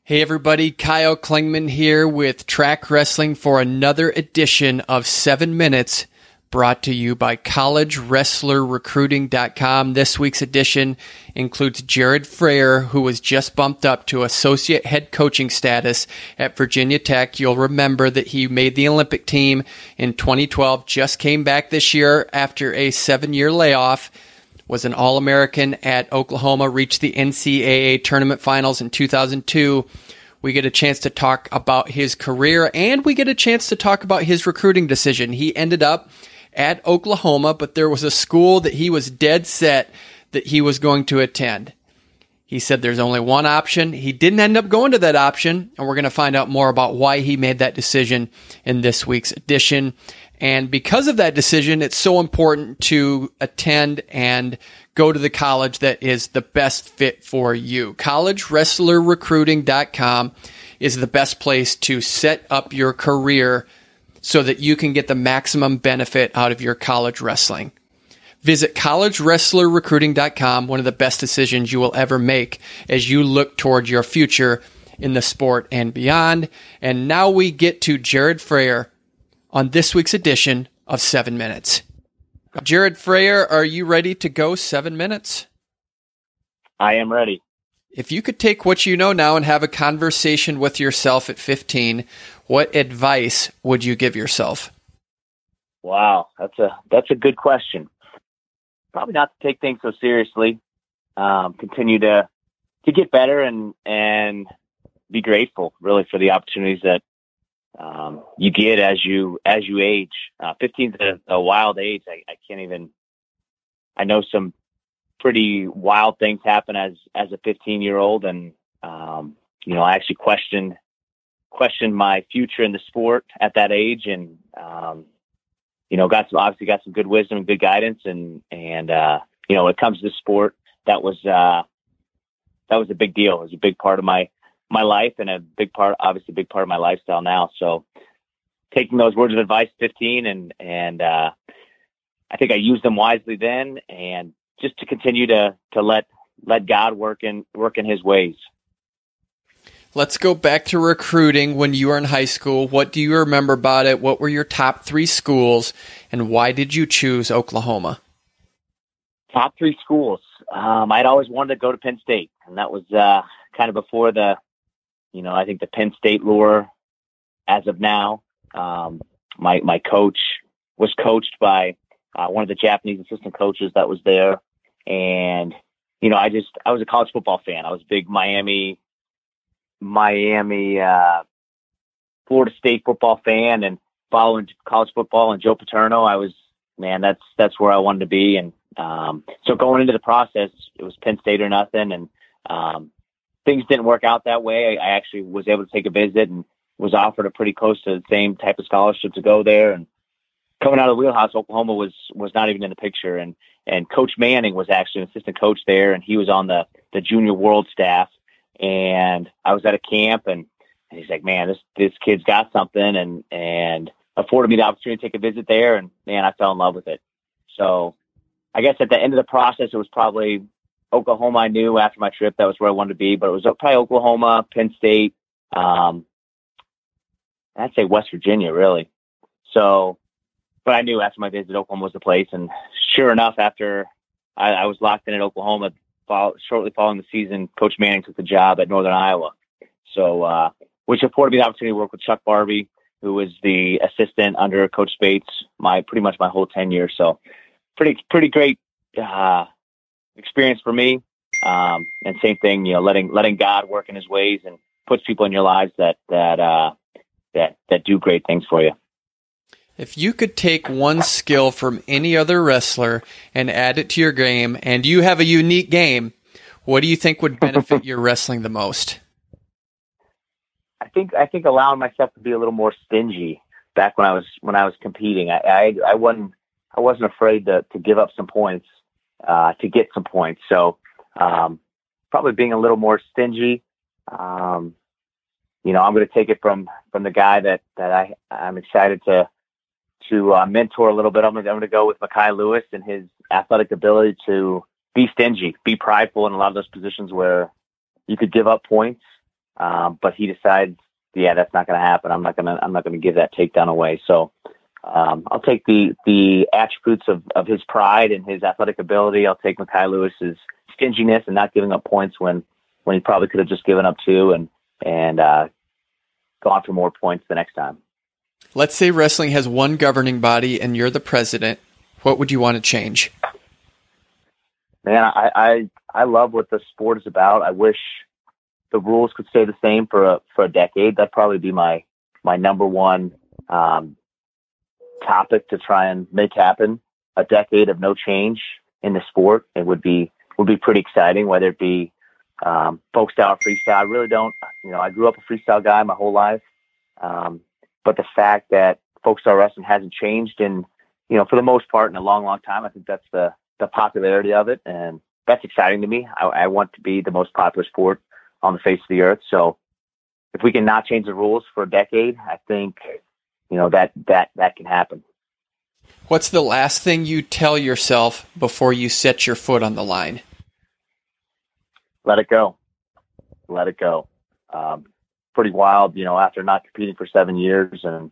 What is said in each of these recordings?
Hey everybody, Kyle Klingman here with Track Wrestling for another edition of 7 Minutes, brought to you by CollegeWrestlerRecruiting.com. This week's edition includes Jared Freyer, who was just bumped up to associate head coaching status at Virginia Tech. You'll remember that he made the Olympic team in 2012, just came back this year after a 7-year layoff. Was an All-American at Oklahoma, reached the NCAA tournament finals in 2002. We get a chance to talk about his career, and we get a chance to talk about his recruiting decision. He ended up at Oklahoma, but there was a school that he was dead set that he was going to attend. He said there's only one option. He didn't end up going to that option, and we're going to find out more about why he made that decision in this week's edition. And because of that decision, it's so important to attend and go to the college that is the best fit for you. CollegeWrestlerRecruiting.com is the best place to set up your career so that you can get the maximum benefit out of your college wrestling. Visit CollegeWrestlerRecruiting.com, one of the best decisions you will ever make as you look toward your future in the sport and beyond. And now we get to Jared Freyer on this week's edition of 7 Minutes. Jared Freyer, are you ready to go 7 minutes? I am ready. If you could take what you know now and have a conversation with yourself at 15, what advice would you give yourself? Wow, that's a good question. Probably not to take things so seriously. Continue to get better and be grateful, really, for the opportunities that you get as you age. 15 is a wild age. I can't even. I know some pretty wild things happen as a 15-year-old, and I actually questioned my future in the sport at that age, and got some good wisdom and good guidance, and when it comes to sport, that was a big deal. It was a big part of my life, and a big part of my lifestyle now. So taking those words of advice at 15 and I think I used them wisely then, and just to continue to let God work in his ways. Let's go back to recruiting when you were in high school. What do you remember about it? What were your top 3 schools, and why did you choose Oklahoma? Top 3 schools. I'd always wanted to go to Penn State, and that was kind of before I think the Penn State lure as of now. My coach was coached by one of the Japanese assistant coaches that was there. And, I was a college football fan. I was a big Miami, Florida State football fan, and following college football and Joe Paterno, that's where I wanted to be. And, so going into the process, it was Penn State or nothing. And, things didn't work out that way. I actually was able to take a visit and was offered a pretty close to the same type of scholarship to go there. And coming out of the wheelhouse, Oklahoma was not even in the picture. And Coach Manning was actually an assistant coach there, and he was on the Junior World staff. And I was at a camp, and he's like, man, this kid's got something, and afforded me the opportunity to take a visit there. And man, I fell in love with it. So I guess at the end of the process, it was probably Oklahoma. I knew after my trip that was where I wanted to be, but it was probably Oklahoma, Penn State, I'd say West Virginia, really. So, but I knew after my visit, Oklahoma was the place. And sure enough, after I was locked in at Oklahoma, shortly following the season, Coach Manning took the job at Northern Iowa. So, which afforded me the opportunity to work with Chuck Barbie, who was the assistant under Coach Bates, pretty much my whole tenure. So, pretty great experience for me. And same thing, letting God work in his ways and puts people in your lives that do great things for you. If you could take one skill from any other wrestler and add it to your game, and you have a unique game, what do you think would benefit your wrestling the most? I think allowing myself to be a little more stingy back when I was competing. I wasn't afraid to give up some points to get some points. So probably being a little more stingy. I'm going to take it from the guy that I'm excited to mentor a little bit. I'm going to go with Mekhi Lewis and his athletic ability to be stingy, be prideful in a lot of those positions where you could give up points. But he decides, yeah, that's not going to happen. I'm not going to give that takedown away. So I'll take the attributes of his pride and his athletic ability. I'll take Mekhi Lewis's stinginess and not giving up points when he probably could have just given up two and gone for more points the next time. Let's say wrestling has one governing body and you're the president. What would you want to change? Man, I love what the sport is about. I wish the rules could stay the same for a decade. That'd probably be my number one topic to try and make happen. A decade of no change in the sport. It would be pretty exciting, whether it be folk style or freestyle. I really don't, I grew up a freestyle guy my whole life. But the fact that folk style wrestling hasn't changed in, for the most part in a long, long time, I think that's the popularity of it. And that's exciting to me. I want to be the most popular sport on the face of the earth. So if we can not change the rules for a decade, I think, that can happen. What's the last thing you tell yourself before you set your foot on the line? Let it go. Let it go. Pretty wild, after not competing for 7 years and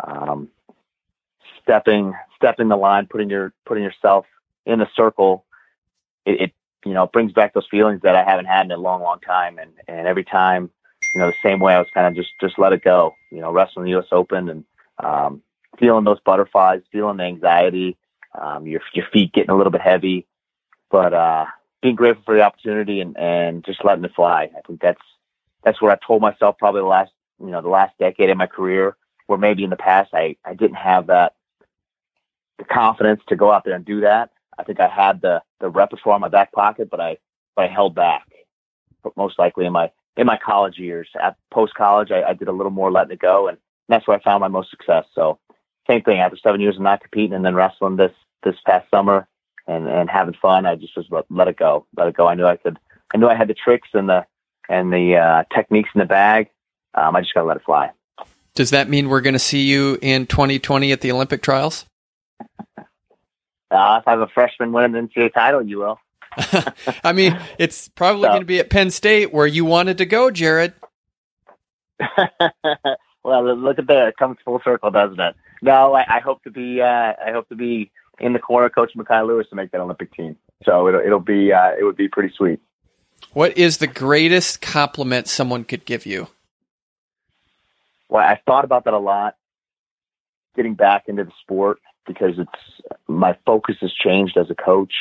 stepping the line, putting yourself in the circle. It brings back those feelings that I haven't had in a long, long time. And every time, the same way I was kind of just let it go. Wrestling the U.S. Open and feeling those butterflies, feeling the anxiety, your feet getting a little bit heavy, but being grateful for the opportunity and just letting it fly. I think that's what I told myself probably the last decade of my career, where maybe in the past I didn't have the confidence to go out there and do that. I think I had the repertoire in my back pocket, but I held back. But most likely in my college years, at post college, I did a little more letting it go, and that's where I found my most success. So same thing, after 7 years of not competing and then wrestling this past summer and having fun, I just let it go. I knew I had the tricks and the techniques in the bag. I just got to let it fly. Does that mean we're going to see you in 2020 at the Olympic trials? If I have a freshman winning the NCAA title, you will. I mean, it's probably going to be at Penn State where you wanted to go, Jared. Well, look at that. It comes full circle, doesn't it? No, I hope to be in the corner of Coach Mekhi Lewis to make that Olympic team. So it would be pretty sweet. What is the greatest compliment someone could give you? Well, I thought about that a lot, getting back into the sport, because my focus has changed as a coach.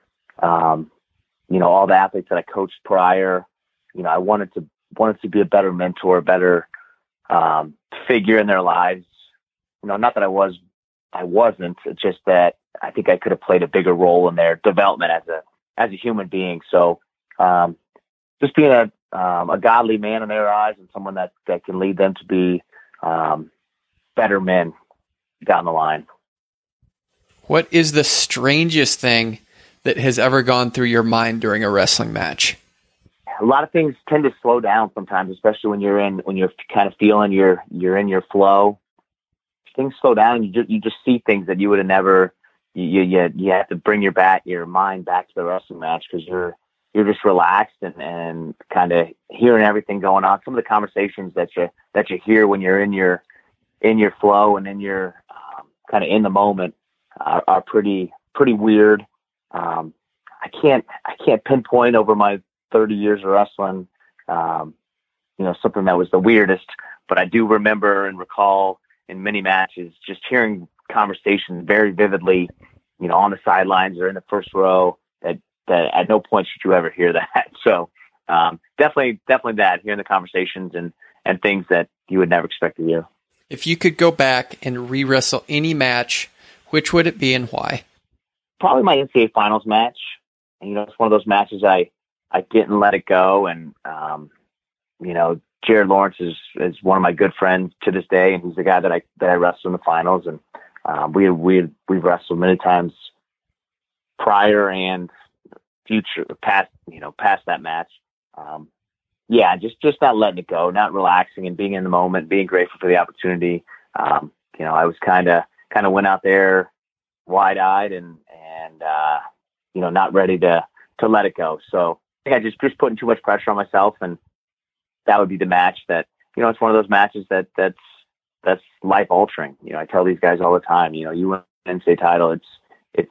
All the athletes that I coached prior, I wanted to be a better mentor, a better figure in their lives. Not that I wasn't. It's just that I think I could have played a bigger role in their development as a human being. So just being a godly man in their eyes and someone that can lead them to be better men down the line. What is the strangest thing that has ever gone through your mind during a wrestling match? A lot of things tend to slow down sometimes, especially when you're kind of feeling you're in your flow. Things slow down, and you just see things that you would have never. You have to bring your mind back to the wrestling match, because you're just relaxed and kind of hearing everything going on. Some of the conversations that you hear when you're in your flow and in your kind of in the moment are pretty weird. I can't pinpoint over my 30 years of wrestling, something that was the weirdest, but I do remember and recall in many matches just hearing conversations very vividly, on the sidelines or in the first row, that at no point should you ever hear that. So definitely that, hearing the conversations and things that you would never expect to hear. If you could go back and re-wrestle any match, which would it be and why? Probably my NCAA finals match. And, it's one of those matches I didn't let it go. And, Jared Lawrence is one of my good friends to this day. And he's the guy that I wrestled in the finals. And we've wrestled many times prior and past that match. Just not letting it go, not relaxing and being in the moment, being grateful for the opportunity. I was kind of went out there wide eyed and not ready to let it go. So I think I just putting too much pressure on myself, and that would be the match that, it's one of those matches that's life altering. I tell these guys all the time, you win an NCAA title. It's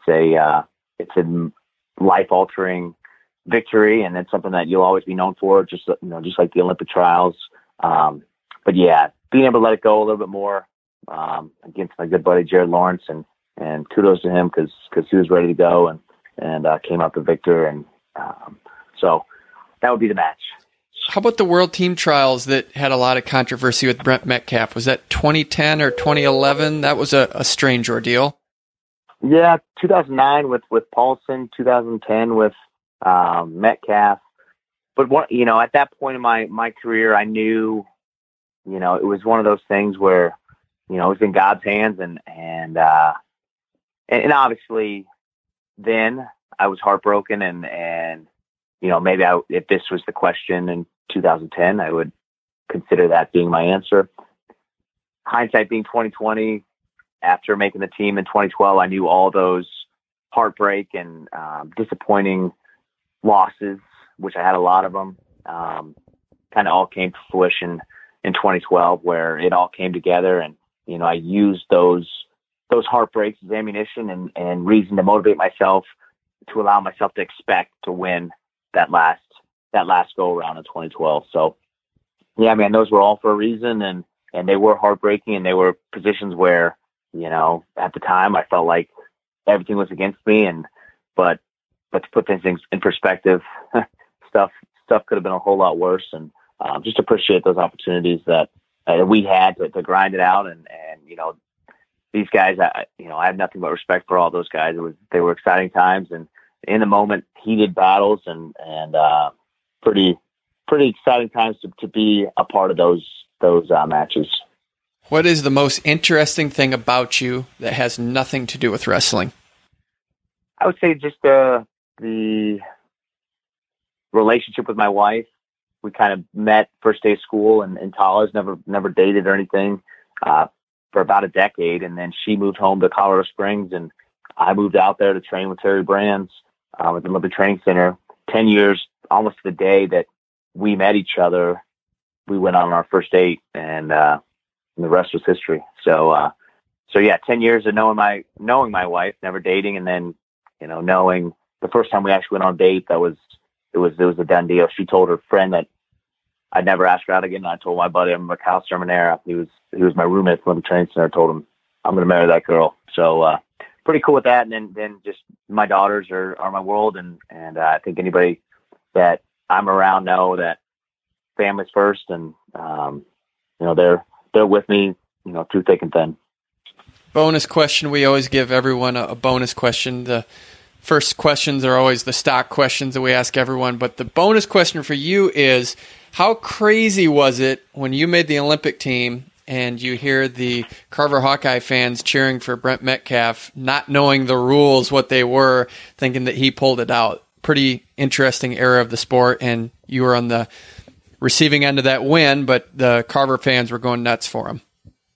a life altering victory, and it's something that you'll always be known for, just like the Olympic trials. But yeah, being able to let it go a little bit more, against my good buddy Jared Lawrence, and kudos to him because he was ready to go and came out the victor. And so that would be the match. How about the World Team Trials that had a lot of controversy with Brent Metcalf? Was that 2010 or 2011? That was a strange ordeal. Yeah, 2009 with Paulson, 2010 with Metcalf. But at that point in my career, I knew, it was one of those things where, it was in God's hands, and obviously then I was heartbroken, and maybe if this was the question in 2010, I would consider that being my answer. Hindsight being 2020, after making the team in 2012, I knew all those heartbreak and disappointing losses, which I had a lot of them, kind of all came to fruition in 2012, where it all came together, and I used those heartbreaks as ammunition and reason to motivate myself, to allow myself to expect to win that last go around in 2012. So yeah, man, those were all for a reason, and they were heartbreaking, and they were positions where, at the time I felt like everything was against me, but to put things in perspective, stuff could have been a whole lot worse. And just appreciate those opportunities that we had to grind it out. And these guys, I have nothing but respect for all those guys. They were exciting times, and in the moment, heated battles, and pretty exciting times to be a part of those matches. What is the most interesting thing about you that has nothing to do with wrestling? I would say just the relationship with my wife. We kind of met first day of school and in college, never dated or anything, for about a decade. And then she moved home to Colorado Springs, and I moved out there to train with Terry Brands at the Olympic Training Center. 10 years, almost to the day that we met each other, we went on our first date, and the rest was history. So yeah, 10 years of knowing my wife, never dating, and then knowing the first time we actually went on a date, it was a done deal. She told her friend that I'd never ask her out again. And I told my buddy, I'm Cal Sermonera. He was my roommate from the training center. I told him I'm going to marry that girl. So pretty cool with that. And then just my daughters are my world, and I think anybody that I'm around know that family's first, and they're with me, through thick and thin. Bonus question. We always give everyone a bonus question. The first questions are always the stock questions that we ask everyone, but the bonus question for you is, how crazy was it when you made the Olympic team and you hear the Carver Hawkeye fans cheering for Brent Metcalf, not knowing the rules, what they were, thinking that he pulled it out? Pretty interesting era of the sport, and you were on the receiving end of that win, but the Carver fans were going nuts for him.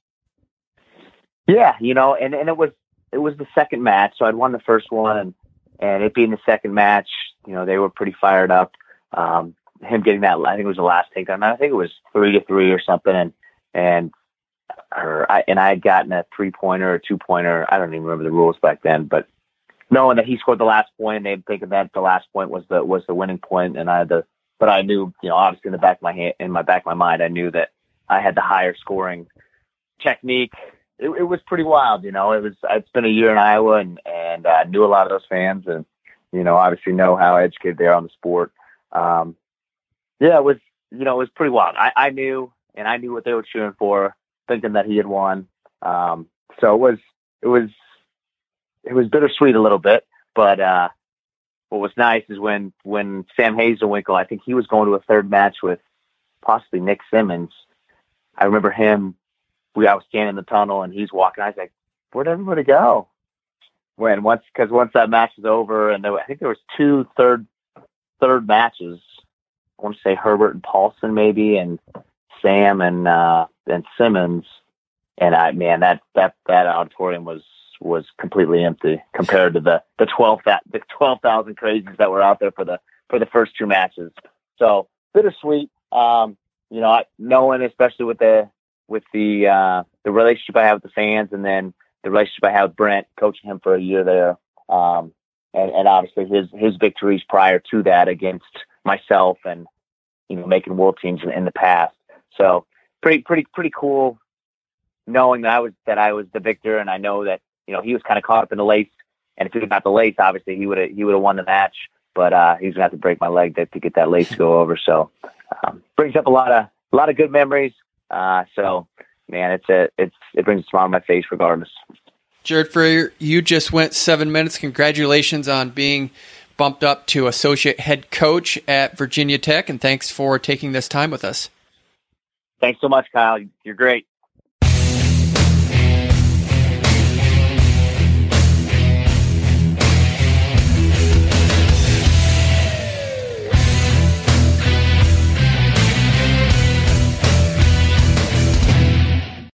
Yeah, and it was the second match, so I'd won the first one, and it being the second match, they were pretty fired up. Him getting that, I think it was the last takedown. I think it was 3-3 or something, and I had gotten a 3-pointer or 2-pointer. I don't even remember the rules back then, but knowing that he scored the last point, and they'd thinking that the last point was the winning point, and but I knew, obviously in the back of my mind, I knew that I had the higher scoring technique. It was pretty wild, I'd spent a year in Iowa, and I knew a lot of those fans, and obviously know how educated they are on the sport. Yeah, it was pretty wild. I knew what they were cheering for, thinking that he had won. So it was bittersweet a little bit, but what was nice is when Sam Hazelwinkle, I think he was going to a third match with possibly Nick Simmons. I remember him. I was standing in the tunnel, and he's walking. I was like, "Where'd everybody go?" Once that match was over, and I think there was two third matches. I want to say Herbert and Paulson maybe, and Sam and Simmons. And that auditorium was completely empty compared to the 12,000 crazies that were out there for the first two matches. So bittersweet. knowing, especially with the relationship I have with the fans, and then the relationship I have with Brent, coaching him for a year there, and obviously his victories prior to that against myself, and making world teams in the past. So pretty cool knowing that I was the victor, and I know that he was kind of caught up in the lace, and if he got the lace, obviously he would have won the match, but he's gonna have to break my leg to get that lace to go over. So brings up a lot of good memories. So man, it brings a smile on my face regardless. Jared Frayer, you just went 7 minutes. Congratulations on being bumped up to associate head coach at Virginia Tech, and thanks for taking this time with us. Thanks so much, Kyle. You're great.